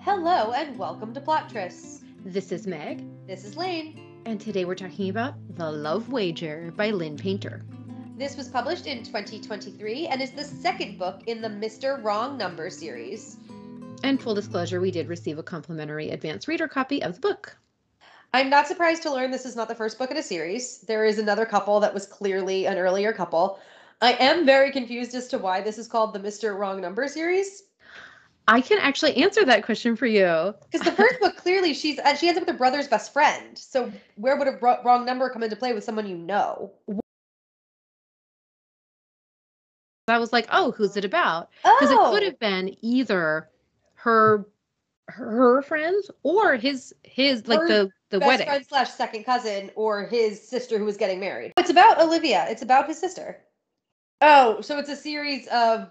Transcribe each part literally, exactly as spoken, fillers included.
Hello and welcome to Plot Trysts. This is Meg. This is Lane. And today we're talking about The Love Wager by Lynn Painter. This was published in twenty twenty-three and is the second book in the Mister Wrong Number series. And full disclosure, we did receive a complimentary advanced reader copy of the book. I'm not surprised to learn this is not the first book in a series. There is another couple that was clearly an earlier couple. I am very confused as to why this is called the Mister Wrong Number series. I can actually answer that question for you. Because the first book, clearly, she's she ends up with her brother's best friend. So where would a wrong number come into play with someone you know? I was like, oh, who's it about? Because Oh. it could have been either her her friends or his his like Her the the best wedding. friend slash second cousin or his sister who was getting married. It's about Olivia. It's about his sister. Oh, so it's a series of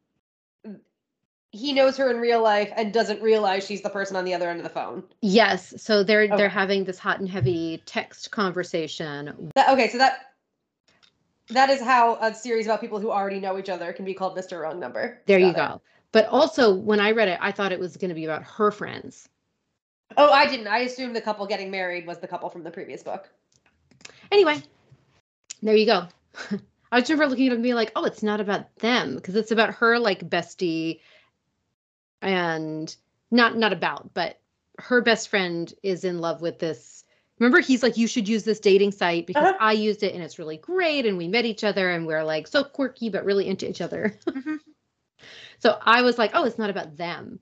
he knows her in real life and doesn't realize she's the person on the other end of the phone. Yes, so they're Okay. they're having this hot and heavy text conversation. That, okay, so that that is how a series about people who already know each other can be called Mister Wrong Number. There Got you it. go. But also, when I read it, I thought it was going to be about her friends. Oh, I didn't. I assumed the couple getting married was the couple from the previous book. Anyway, there you go. I just remember looking at it and being like, oh, it's not about them, because it's about her like bestie and not not about, but her best friend is in love with this. Remember, he's like, you should use this dating site because Uh-huh. I used it and it's really great. And we met each other and we're like so quirky, but really into each other. Mhm. So I was like, oh, it's not about them.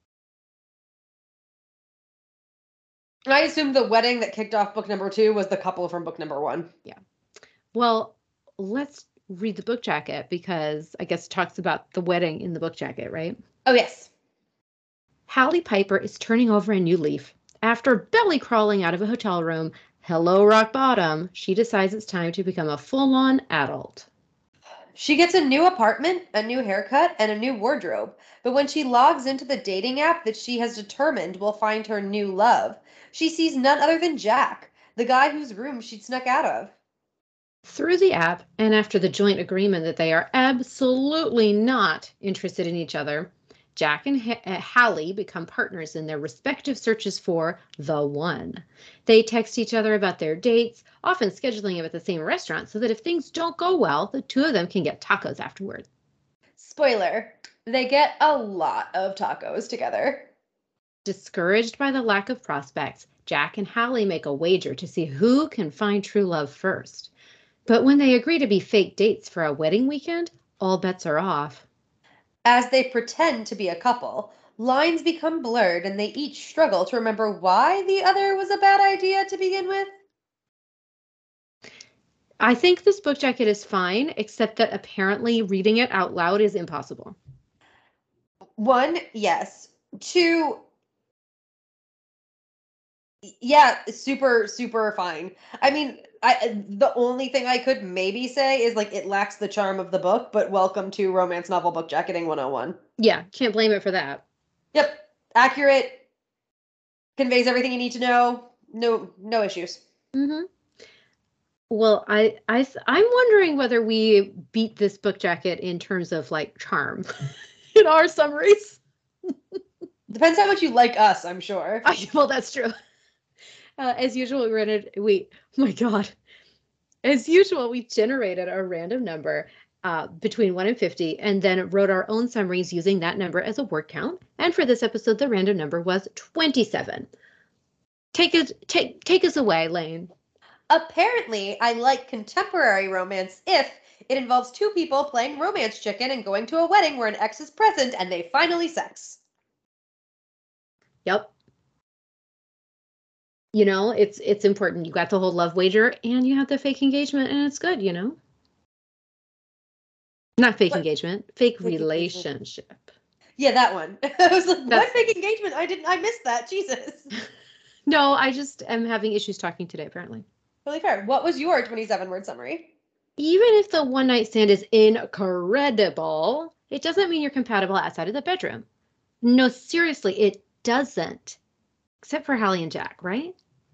I assumed the wedding that kicked off book number two was the couple from book number one. Well, let's read the book jacket because I guess it talks about the wedding in the book jacket, right? Oh, yes. Hallie Piper is turning over a new leaf. After belly crawling out of a hotel room, hello rock bottom, she decides it's time to become a full-on adult. She gets a new apartment, a new haircut, and a new wardrobe. But when she logs into the dating app that she has determined will find her new love, she sees none other than Jack, the guy whose room she'd snuck out of. Through the app, and after the joint agreement that they are absolutely not interested in each other, Jack and ha- uh, Hallie become partners in their respective searches for the one. They text each other about their dates, often scheduling them at the same restaurant so that if things don't go well, the two of them can get tacos afterward. Spoiler, they get a lot of tacos together. Discouraged by the lack of prospects, Jack and Hallie make a wager to see who can find true love first. But when they agree to be fake dates for a wedding weekend, all bets are off. As they pretend to be a couple, lines become blurred and they each struggle to remember why the other was a bad idea to begin with. I think this book jacket is fine, except that apparently reading it out loud is impossible. One, yes. Two, yeah, super, super fine. I mean, I the only thing I could maybe say is like it lacks the charm of the book, but welcome to romance novel book jacketing one oh one. Yeah, can't blame it for that. Yep, accurate, conveys everything you need to know. No, no issues. Mm-hmm. Well, I, I, I'm wondering whether we beat this book jacket in terms of like charm in our summaries. Depends how much you like us, I'm sure. I, well, that's true. Uh, as usual, we rented, we, oh my God. As usual, we generated a random number uh, between one and fifty and then wrote our own summaries using that number as a word count. And for this episode, the random number was twenty-seven. Take it, take, take us away, Lane. Apparently, I like contemporary romance if it involves two people playing romance chicken and going to a wedding where an ex is present and they finally sex. Yep. You know, it's it's important. You got the whole love wager and you have the fake engagement and it's good, you know? Not fake What? engagement, fake, Fake engagement. relationship. Yeah, that one. I was like, what That's- fake engagement? I didn't, I missed that. Jesus. No, I just am having issues talking today, apparently. Really fair. What was your twenty-seven word summary? Even if the one night stand is incredible, it doesn't mean you're compatible outside of the bedroom. No, seriously, it doesn't. Except for Hallie and Jack, right?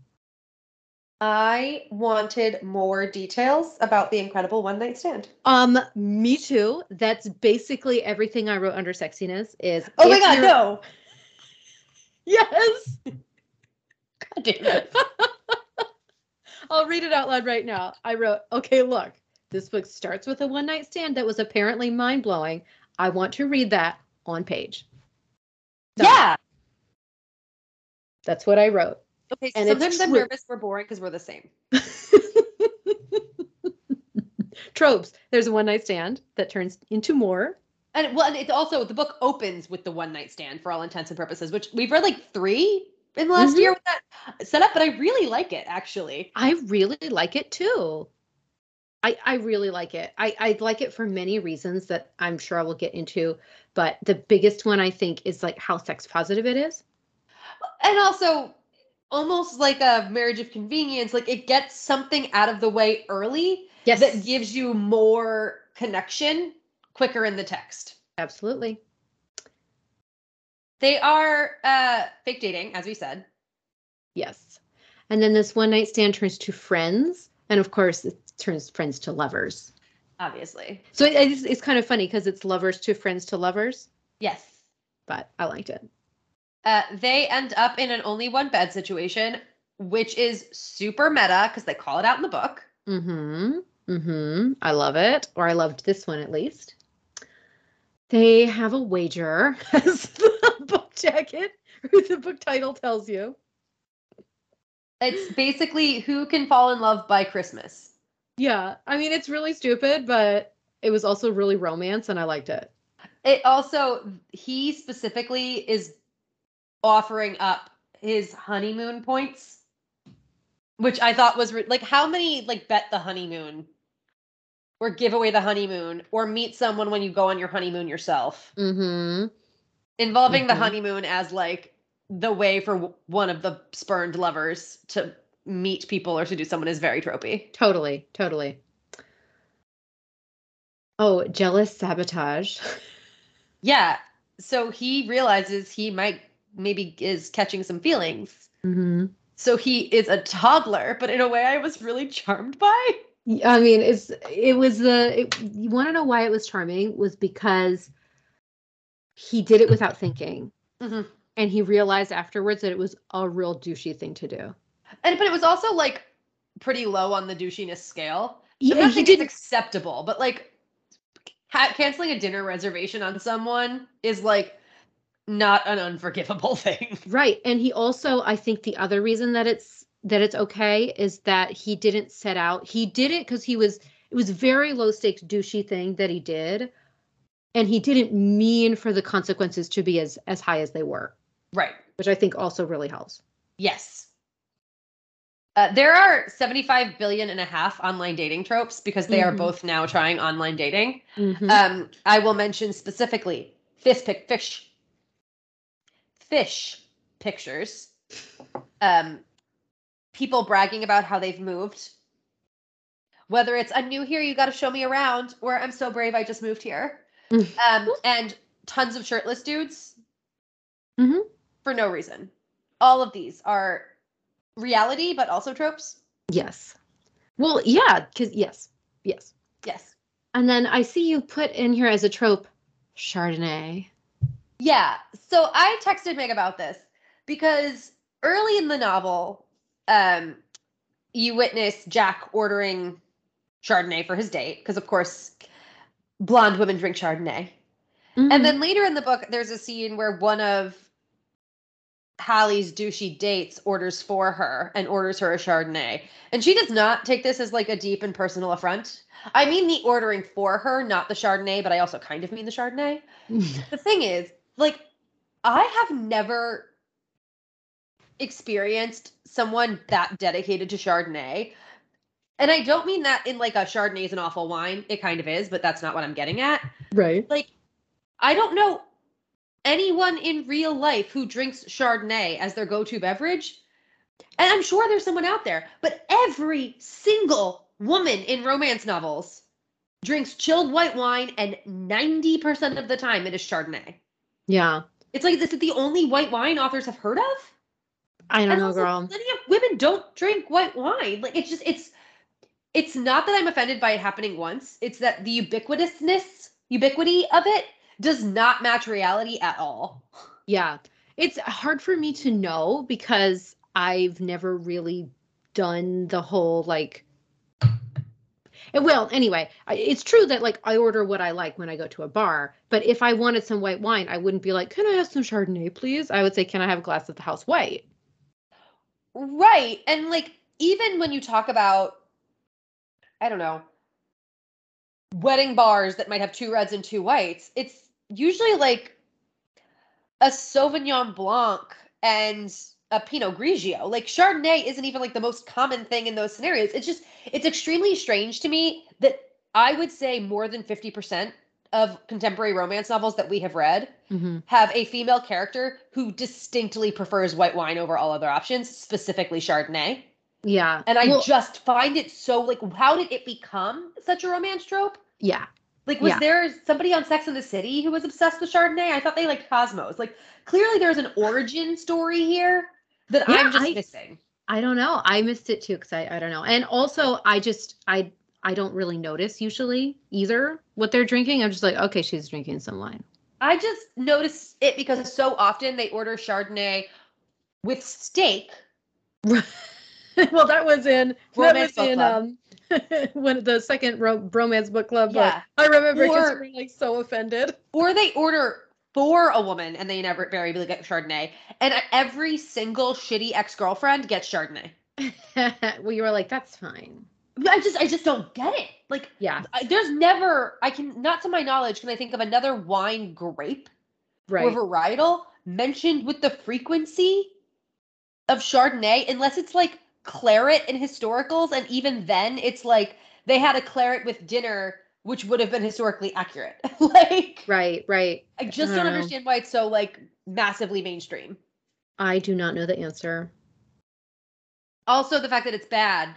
I wanted more details about the incredible one night stand. Um, me too. That's basically everything I wrote under sexiness is Oh my if god, you're- no. Yes. God damn it. I'll read it out loud right now. I wrote, okay, look, this book starts with a one night stand that was apparently mind blowing. I want to read that on page. Done. Yeah. That's what I wrote. Okay, so And sometimes it's I'm true. nervous we're boring because we're the same. Tropes. There's a one night stand that turns into more. And well, and it's also the book opens with the one night stand for all intents and purposes, which we've read like three in the last Mhm. year with that setup, but I really like it actually. I really like it too. I, I really like it. I, I like it for many reasons that I'm sure I will get into, but the biggest one I think is like how sex positive it is. And also almost like a marriage of convenience, like it gets something out of the way early Yes. that gives you more connection quicker in the text. Absolutely. They are uh fake dating, as we said. Yes. And then this one night stand turns to friends. And of course, it turns friends to lovers. Obviously. So it, it's, it's kind of funny because it's lovers to friends to lovers. Yes. But I liked it. Uh, they end up in an only one bed situation, which is super meta because they call it out in the book. Mm-hmm. Mm-hmm. I love it. Or I loved this one at least. They have a wager, as the book jacket or the book title tells you. It's basically who can fall in love by Christmas. Yeah. I mean, it's really stupid, but it was also really romance and I liked it. It also, he specifically is offering up his honeymoon points, which I thought was re- like, how many like bet the honeymoon or give away the honeymoon or meet someone when you go on your honeymoon yourself, Mm-hmm. involving the Mhm. honeymoon as like the way for w- one of the spurned lovers to meet people or to do someone is very tropey. Totally. Totally. Oh, jealous sabotage. Yeah. So he realizes he might maybe is catching some feelings. Mm-hmm. So he is a toddler, but in a way I was really charmed by. I mean, it's it was the it, you want to know why it was charming was because he did it without thinking, Mm-hmm. and he realized afterwards that it was a real douchey thing to do. And but it was also like pretty low on the douchiness scale. Yeah, I'm not he saying didn't. it's acceptable, but like ha- canceling a dinner reservation on someone is like not an unforgivable thing. Right, and he also, I think, the other reason that it's that it's okay is that he didn't set out. He did it because he was. It was very low stakes douchey thing that he did, and he didn't mean for the consequences to be as as high as they were. Right. Which I think also really helps. Yes. Uh, there are seventy-five billion and a half online dating tropes because they Mhm. are both now trying online dating. Mhm. Um, I will mention specifically fish pic fish fish pictures. Um, people bragging about how they've moved. Whether it's I'm new here, you got to show me around, or I'm so brave, I just moved here. Um, and tons of shirtless dudes Mhm. for no reason. All of these are reality, but also tropes. Yes. Well, yeah, because yes, yes. Yes. And then I see you put in here as a trope, Chardonnay. Yeah. So I texted Meg about this because early in the novel, um, you witness Jack ordering Chardonnay for his date, because of course, blonde women drink Chardonnay. Mhm. And then later in the book, there's a scene where one of Hallie's douchey dates orders for her and orders her a Chardonnay. And she does not take this as like a deep and personal affront. I mean the ordering for her, not the Chardonnay, but I also kind of mean the Chardonnay. The thing is, like, I have never experienced someone that dedicated to Chardonnay. And I don't mean that in like a Chardonnay is an awful wine. It kind of is, but that's not what I'm getting at. Right. Like, I don't know anyone in real life who drinks Chardonnay as their go-to beverage. And I'm sure there's someone out there, but every single woman in romance novels drinks chilled white wine, and ninety percent of the time it is Chardonnay. Yeah. It's like, this is the only white wine authors have heard of? I don't And know, also, girl. plenty of women don't drink white wine. Like, it's just, it's, it's not that I'm offended by it happening once. It's that the ubiquitousness, ubiquity of it does not match reality at all. Yeah. It's hard for me to know because I've never really done the whole like and well, anyway, I- it's true that like I order what I like when I go to a bar, but if I wanted some white wine, I wouldn't be like, "Can I have some Chardonnay, please?" I would say, "Can I have a glass of the house white?" Right. And like even when you talk about, I don't know, wedding bars that might have two reds and two whites, it's usually like a Sauvignon Blanc and a Pinot Grigio. Like Chardonnay isn't even like the most common thing in those scenarios. It's just it's extremely strange to me that I would say more than fifty percent of contemporary romance novels that we have read hmm have a female character who distinctly prefers white wine over all other options, specifically Chardonnay. Yeah. And I Well, just find it so like how did it become such a romance trope? yeah. Like, was Yeah. there somebody on Sex and the City who was obsessed with Chardonnay? I thought they liked Cosmos. Like, clearly there's an origin story here that Yeah, I'm just I missing. I don't know. I missed it too because I I don't know. And also I just I I don't really notice usually either what they're drinking. I'm just like, okay, she's drinking some wine. I just notice it because so often they order Chardonnay with steak, Well, that was in that romance was book in club. um one of the second ro- bromance book club book. Yeah. I remember because you Or were like so offended. or they order for a woman and they never invariably get Chardonnay. And every single shitty ex-girlfriend gets Chardonnay. Well, you were like, that's fine. I just I just don't get it. Like Yeah, I, there's never I can not to my knowledge can I think of another wine grape or right. varietal mentioned with the frequency of Chardonnay unless it's like claret in historicals and even then it's like they had a claret with dinner which would have been historically accurate. Like Right, right. I I just don't don't know. understand why it's so like massively mainstream. I do not know the answer. Also the fact that it's bad.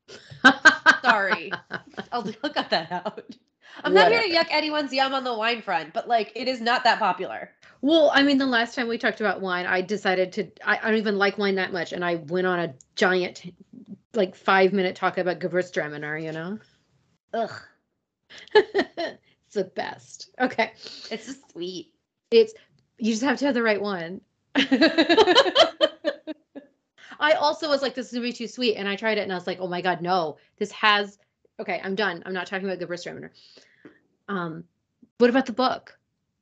Sorry. I'll, I'll cut that out. I'm not here to Whatever. yuck anyone's yum on the wine front, but like it is not that popular. Well, I mean, the last time we talked about wine, I decided to, I, I don't even like wine that much. And I went on a giant, like five minute talk about Gewürztraminer, you know? Ugh, It's the best. Okay. it's just sweet. It's, you just have to have the right one. I also was like, this is gonna be too sweet. And I tried it and I was like, oh my God, no, this has, okay, I'm done. I'm not talking about Gewürztraminer. Um, what about the book?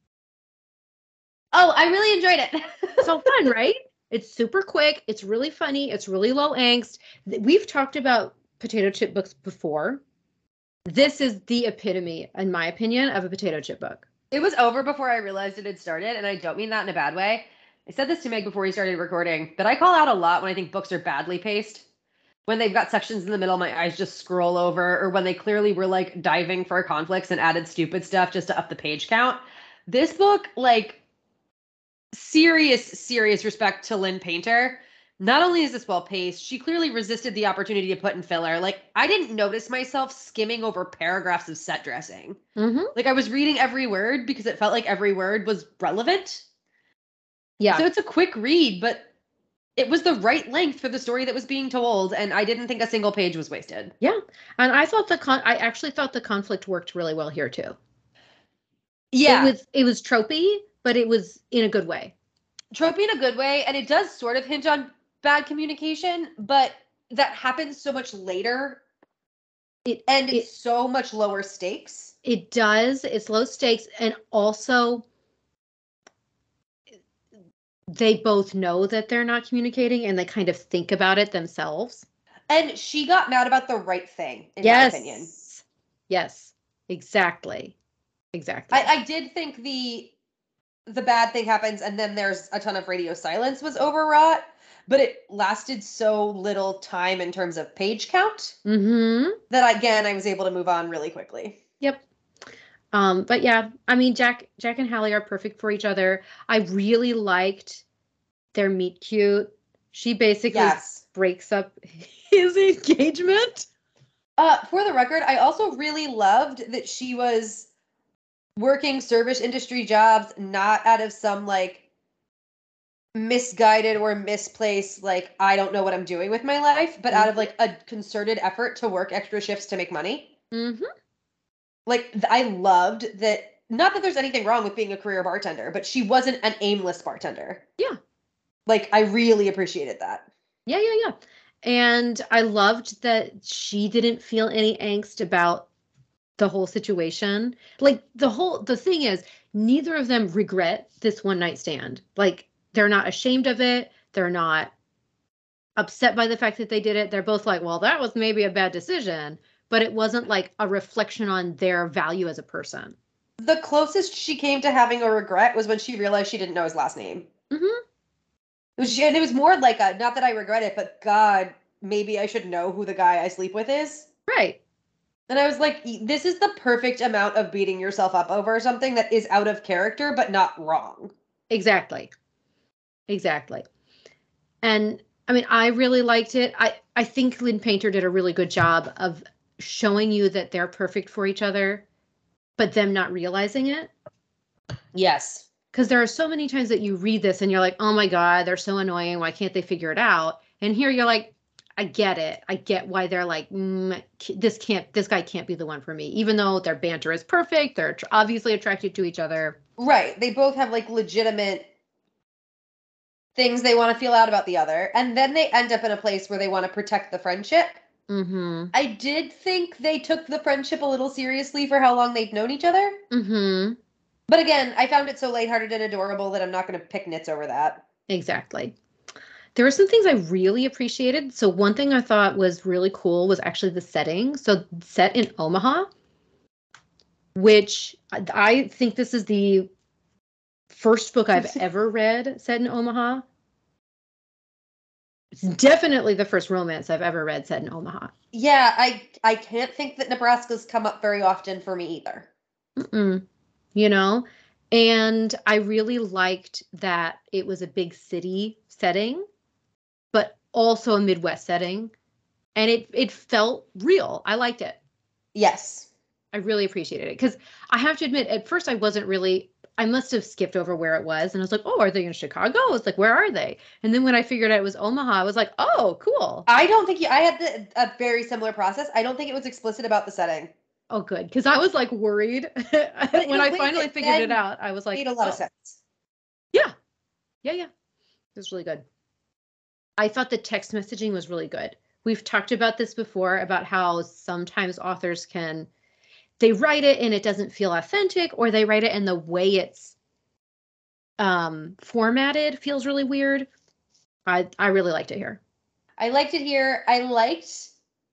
Oh, I really enjoyed it. So fun, right? It's super quick. It's really funny. It's really low angst. Th- We've talked about potato chip books before. This is the epitome, in my opinion, of a potato chip book. It was over before I realized it had started, and I don't mean that in a bad way. I said this to Meg before we started recording, but I call out a lot when I think books are badly paced. When they've got sections in the middle, my eyes just scroll over, or when they clearly were like diving for conflicts and added stupid stuff just to up the page count. This book, like, serious, serious respect to Lynn Painter. Not only is this well paced, she clearly resisted the opportunity to put in filler. Like, I didn't notice myself skimming over paragraphs of set dressing. Mm-hmm. Like, I was reading every word because it felt like every word was relevant. Yeah. So it's a quick read, but it was the right length for the story that was being told, and I didn't think a single page was wasted. Yeah. And I thought the con I actually thought the conflict worked really well here too. Yeah. It was it was tropey, but it was in a good way. Tropey in a good way, and it does sort of hinge on bad communication, but that happens so much later. It and it's it, so much lower stakes. it does. It's low stakes, and also they both know that they're not communicating and they kind of think about it themselves. And she got mad about the right thing, in Yes. my opinion. Yes, exactly. Exactly. I, I did think the the bad thing happens and then there's a ton of radio silence was overwrought, but it lasted so little time in terms of page count Mm-hmm. that again I was able to move on really quickly. Yep. Um, but yeah, I mean Jack Jack and Hallie are perfect for each other. I really liked their meet cute. She basically Yes. breaks up his engagement. Uh, for the record, I also really loved that she was working service industry jobs not out of some like misguided or misplaced like I don't know what I'm doing with my life, but out of like a concerted effort to work extra shifts to make money. Mm-hmm. Like th- I loved that. Not that there's anything wrong with being a career bartender, but she wasn't an aimless bartender. Yeah. Like, I really appreciated that. Yeah, yeah, yeah. And I loved that she didn't feel any angst about the whole situation. Like the whole the thing is, neither of them regret this one night stand. Like they're not ashamed of it. They're not upset by the fact that they did it. They're both like, well, that was maybe a bad decision, but it wasn't like a reflection on their value as a person. The closest she came to having a regret was when she realized she didn't know his last name. Mm-hmm. It was, and it was more like a, not that I regret it, but God, maybe I should know who the guy I sleep with is. Right. And I was like, this is the perfect amount of beating yourself up over something that is out of character, but not wrong. Exactly. Exactly. And I mean, I really liked it. I, I think Lynn Painter did a really good job of showing you that they're perfect for each other, but them not realizing it. Yes. Because there are so many times that you read this and you're like, oh my God, they're so annoying. Why can't they figure it out? And here you're like, I get it. I get why they're like, mm, this can't, this guy can't be the one for me. Even though their banter is perfect, they're obviously attracted to each other. Right. They both have like legitimate things they want to feel out about the other. And then they end up in a place where they want to protect the friendship. Mm-hmm. I did think they took the friendship a little seriously for how long they'd known each other. Mm-hmm. But again, I found it so lighthearted and adorable that I'm not going to pick nits over that. Exactly. There were some things I really appreciated. So one thing I thought was really cool was actually the setting. So set in Omaha, which I think this is the first book I've ever read set in Omaha. It's definitely the first romance I've ever read set in Omaha. Yeah, I I can't think that Nebraska's come up very often for me either. Mm-mm. You know, and I really liked that it was a big city setting, but also a Midwest setting, and it it felt real. I liked it. Yes. I really appreciated it because I have to admit, at first I wasn't really. I must have skipped over where it was, and I was like, "Oh, are they in Chicago?" I was like, "Where are they?" And then when I figured out it was Omaha, I was like, "Oh, cool." I don't think you, I had the, a very similar process. I don't think it was explicit about the setting. Oh, good, because I was like worried But when I finally that figured it out. I was like, made a lot "Oh, of sense. yeah, yeah, yeah." It was really good. I thought the text messaging was really good. We've talked about this before about how sometimes authors can, they write it and it doesn't feel authentic, or they write it and the way it's um, formatted feels really weird. I, I really liked it here. I liked it here. I liked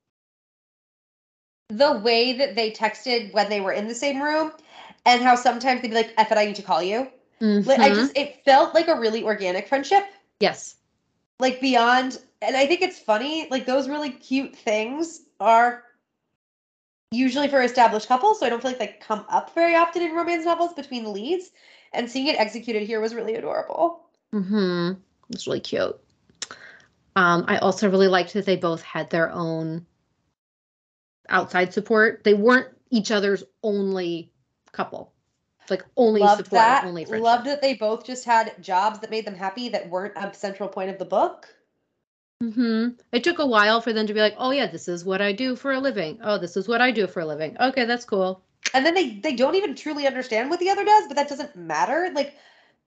the way that they texted when they were in the same room and how sometimes they'd be like, F it, I need to call you. Mm-hmm. Like, I just, it felt like a really organic friendship. Yes. Like beyond, and I think it's funny, like those really cute things are usually for established couples, so I don't feel like they come up very often in romance novels between the leads. And seeing it executed here was really adorable. Mm-hmm. It's really cute. Um, I also really liked that they both had their own outside support. They weren't each other's only couple. Like only Loved support, that. only friendship. Loved that they both just had jobs that made them happy that weren't a central point of the book. Mm-hmm. It took a while for them to be like, oh yeah, this is what I do for a living. Oh, this is what I do for a living. Okay, that's cool. And then they they don't even truly understand what the other does, but that doesn't matter. Like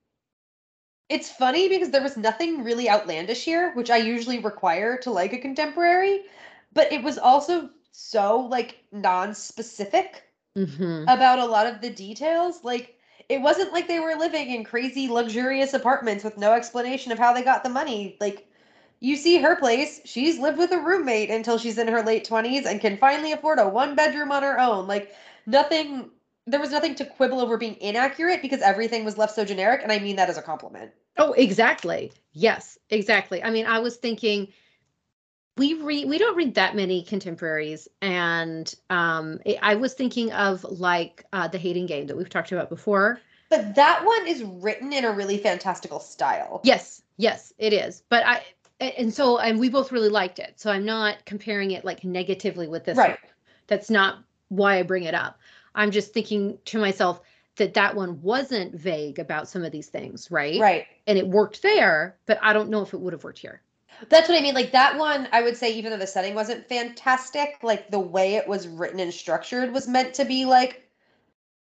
it's funny because there was nothing really outlandish here, which I usually require to like a contemporary, but it was also so like non-specific Mm-hmm. about a lot of the details. Like it wasn't like they were living in crazy luxurious apartments with no explanation of how they got the money. Like you see her place, she's lived with a roommate until she's in her late twenties and can finally afford a one bedroom on her own. Like nothing there was nothing to quibble over being inaccurate because everything was left so generic, and I mean that as a compliment. Oh, exactly. Yes, exactly. I mean, I was thinking we read we don't read that many contemporaries, and um, I was thinking of like uh, the Hating Game that we've talked about before. But that one is written in a really fantastical style. Yes, yes, it is. But I and so and we both really liked it. So I'm not comparing it like negatively with this Right. one. That's not why I bring it up. I'm just thinking to myself that that one wasn't vague about some of these things, right? Right. And it worked there, but I don't know if it would have worked here. That's what I mean. Like that one, I would say, even though the setting wasn't fantastic, like the way it was written and structured was meant to be like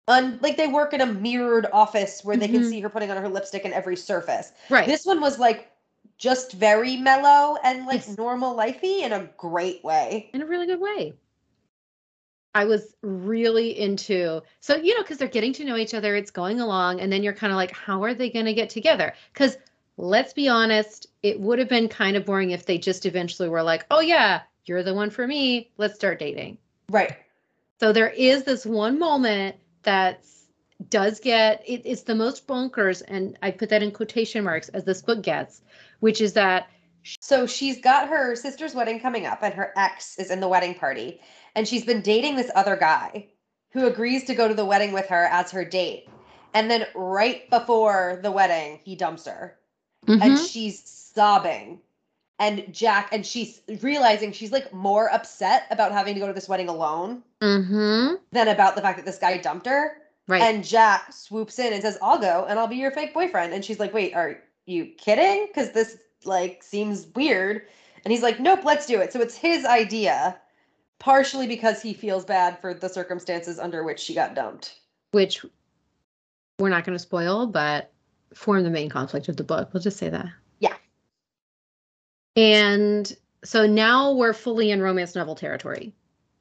un, like they work in a mirrored office where they can Mhm. see her putting on her lipstick in every surface. Right. This one was like just very mellow and like Yes. normal lifey in a great way. In a really good way. I was really into, so, you know, because they're getting to know each other, it's going along, and then you're kind of like, how are they going to get together? Because let's be honest, it would have been kind of boring if they just eventually were like, oh, yeah, you're the one for me. Let's start dating. Right. So there is this one moment that does get, it, it's the most bonkers, and I put that in quotation marks as this book gets, which is that. So she's got her sister's wedding coming up, and her ex is in the wedding party. And she's been dating this other guy who agrees to go to the wedding with her as her date. And then right before the wedding, he dumps her. Mm-hmm. And she's sobbing. And Jack, and she's realizing she's like more upset about having to go to this wedding alone Mm-hmm. than about the fact that this guy dumped her. Right. And Jack swoops in and says, I'll go and I'll be your fake boyfriend. And she's like, wait, are you kidding? Because this like seems weird. And he's like, nope, let's do it. So it's his idea, partially because he feels bad for the circumstances under which she got dumped. Which we're not going to spoil, but form the main conflict of the book. We'll just say that. Yeah. And so now we're fully in romance novel territory.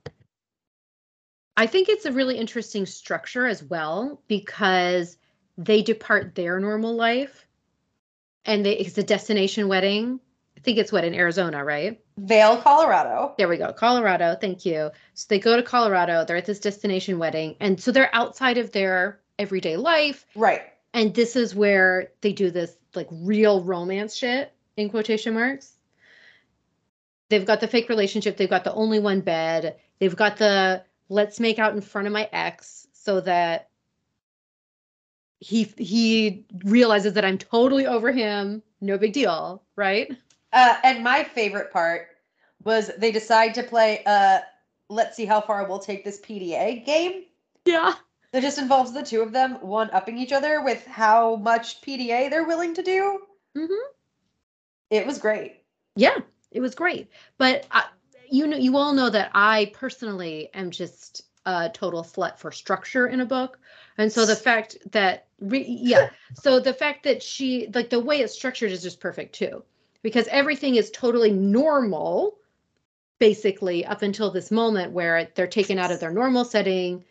I think it's a really interesting structure as well, because they depart their normal life and they, it's a destination wedding. I think it's what, in Arizona, right? Vail, Colorado. There we go. Colorado. Thank you. So they go to Colorado. They're at this destination wedding. And so they're outside of their everyday life. Right. And this is where they do this like real romance shit, in quotation marks. They've got the fake relationship. They've got the only one bed. They've got the let's make out in front of my ex so that he he realizes that I'm totally over him. No big deal, right? Uh, and my favorite part was they decide to play a let's see how far we'll take this P D A game. Yeah. That just involves the two of them one-upping each other with how much P D A they're willing to do. Mm-hmm. It was great. Yeah, it was great. But I, you know, you all know that I personally am just a total slut for structure in a book. And so the fact that, re, yeah, so the fact that she, like the way it's structured is just perfect too. Because everything is totally normal, basically, up until this moment where they're taken out of their normal setting,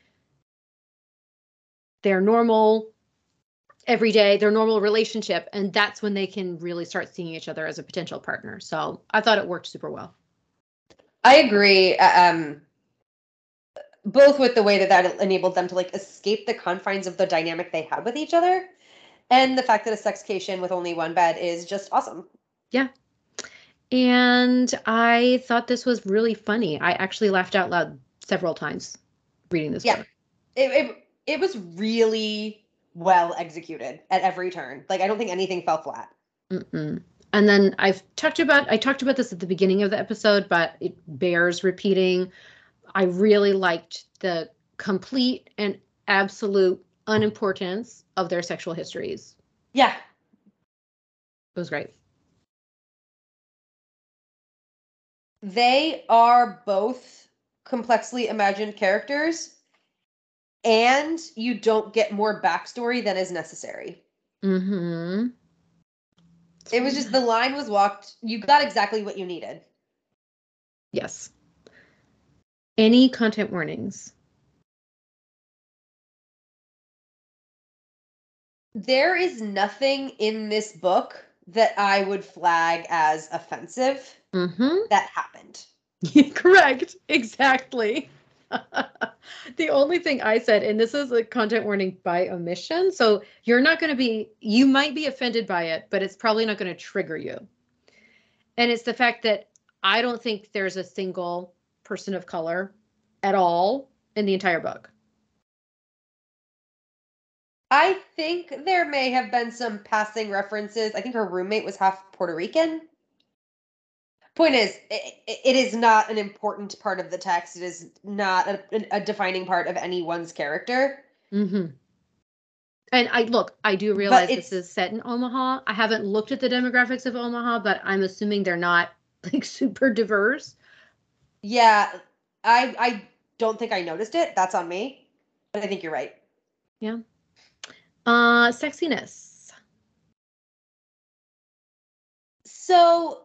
their normal everyday, their normal relationship, and that's when they can really start seeing each other as a potential partner. So I thought it worked super well. I agree. Um, both with the way that that enabled them to like escape the confines of the dynamic they had with each other, and the fact that a sexcation with only one bed is just awesome. Yeah. And I thought this was really funny. I actually laughed out loud several times reading this yeah. book. It, it it was really well executed at every turn. Like I don't think anything fell flat. Mm-mm. And then I've talked about I talked about this at the beginning of the episode, but it bears repeating. I really liked the complete and absolute unimportance of their sexual histories. Yeah. It was great. They are both complexly imagined characters, and you don't get more backstory than is necessary. Mm-hmm. It was just the line was walked. You got exactly what you needed. Yes. Any content warnings? There is nothing in this book that I would flag as offensive Mm-hmm. that happened. Correct. Exactly. The only thing I said, and this is a content warning by omission, so you're not going to be, you might be offended by it, but it's probably not going to trigger you. And it's the fact that I don't think there's a single person of color at all in the entire book. I think there may have been some passing references. I think her roommate was half Puerto Rican. Point is, it, it is not an important part of the text. It is not a, a defining part of anyone's character. Mm-hmm. And I look, I do realize this is set in Omaha. I haven't looked at the demographics of Omaha, but I'm assuming they're not like super diverse. Yeah, I I don't think I noticed it. That's on me. But I think you're right. Yeah. Uh, sexiness. So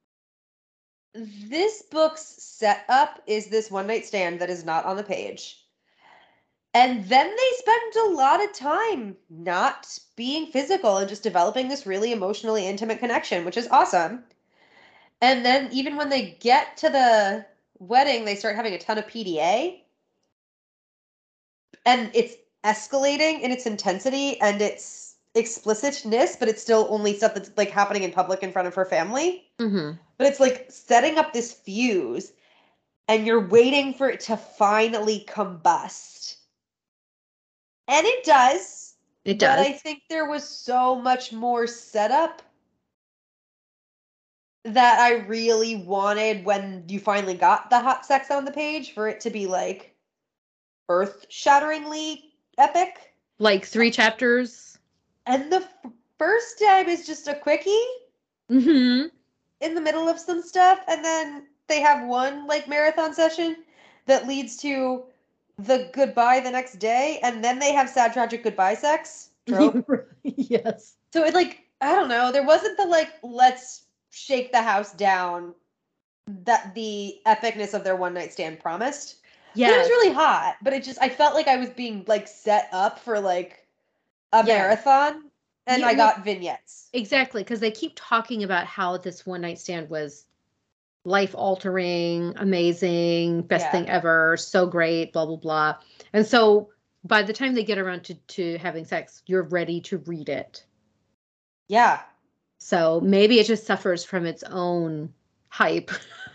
this book's setup is this one night stand that is not on the page. And then they spend a lot of time not being physical and just developing this really emotionally intimate connection, which is awesome. And then even when they get to the wedding, they start having a ton of P D A. And it's escalating in its intensity and its explicitness, but it's still only stuff that's like happening in public in front of her family. Mm-hmm. But it's like setting up this fuse and you're waiting for it to finally combust. And it does. It But does. I think there was so much more setup that I really wanted when you finally got the hot sex on the page for it to be like earth-shatteringly epic. Like three chapters. And the f- first time is just a quickie Mm-hmm. in the middle of some stuff, and then they have one like marathon session that leads to the goodbye the next day, and then they have sad tragic goodbye sex trope. Yes. So it like I don't know, there wasn't the like let's shake the house down that the epicness of their one night stand promised. But it was Yes. really hot, but it just I felt like I was being like set up for like a Yes. marathon and Yeah, I well, got vignettes. exactly, because they keep talking about how this one night stand was life altering, amazing, best Yeah. thing ever, so great, blah blah blah. And so by the time they get around to to having sex, you're ready to read it. Yeah. So maybe it just suffers from its own hype.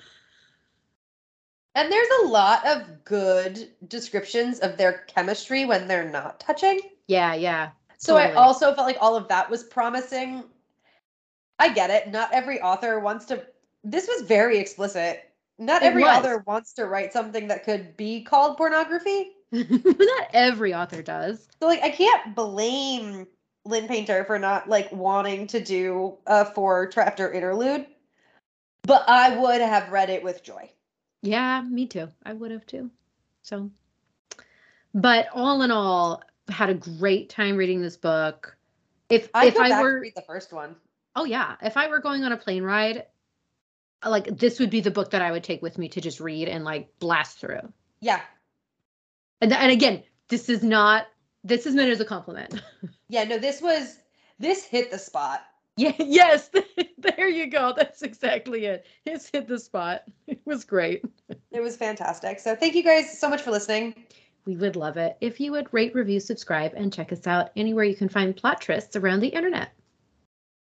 And there's a lot of good descriptions of their chemistry when they're not touching. Yeah, yeah. So I Totally. also felt like all of that was promising. I get it. Not every author wants to. This was very explicit. Not It every was. author wants to write something that could be called pornography. Not every author does. So, like, I can't blame Lynn Painter for not, like, wanting to do a four chapter interlude, but I would have read it with joy. Yeah, me too. I would have too. So, but all in all, had a great time reading this book. If I'd if go I back were, and read the first one. oh yeah, if I were going on a plane ride, like this would be the book that I would take with me to just read and like blast through. Yeah. And and again, this is not this is meant as a compliment. Yeah, no, this was, this hit the spot. Yeah, yes, there you go. That's exactly it. It's hit the spot. It was great. It was fantastic. So thank you guys so much for listening. We would love it if you would rate, review, subscribe, and check us out anywhere you can find plot twists around the internet.